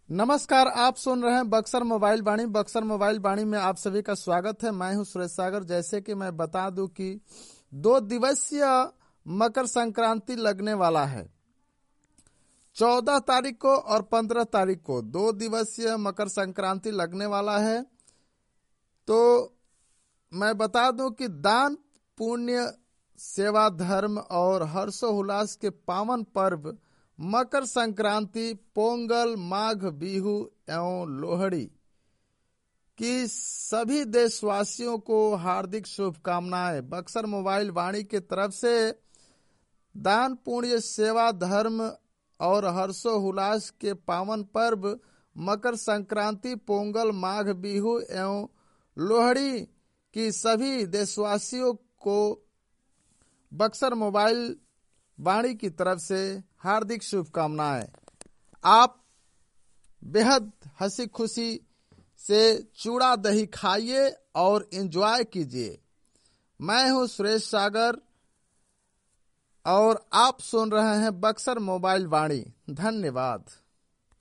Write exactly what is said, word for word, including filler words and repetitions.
नमस्कार, आप सुन रहे हैं बक्सर मोबाइल वाणी। बक्सर मोबाइल वाणी में आप सभी का स्वागत है। मैं हूं सुरेश सागर। जैसे कि मैं बता दूं कि दो दिवसीय मकर संक्रांति लगने वाला है, चौदह तारीख को और पंद्रह तारीख को दो दिवसीय मकर संक्रांति लगने वाला है। तो मैं बता दूं कि दान, पुण्य, सेवा, धर्म और हर्षोल्लास के पावन पर्व मकर संक्रांति, पोंगल, माघ बिहू एवं लोहड़ी की सभी देशवासियों को हार्दिक शुभकामनाएं। बक्सर मोबाइल वाणी की तरफ से दान, पुण्य, सेवा, धर्म और हर्षोल्लास के पावन पर्व मकर संक्रांति, पोंगल, माघ बिहू एवं लोहड़ी की सभी देशवासियों को बक्सर मोबाइल वाणी की तरफ से हार्दिक शुभकामनाएं। आप बेहद हंसी खुशी से चूड़ा दही खाइए और एंजॉय कीजिए। मैं हूं सुरेश सागर और आप सुन रहे हैं बक्सर मोबाइल वाणी। धन्यवाद।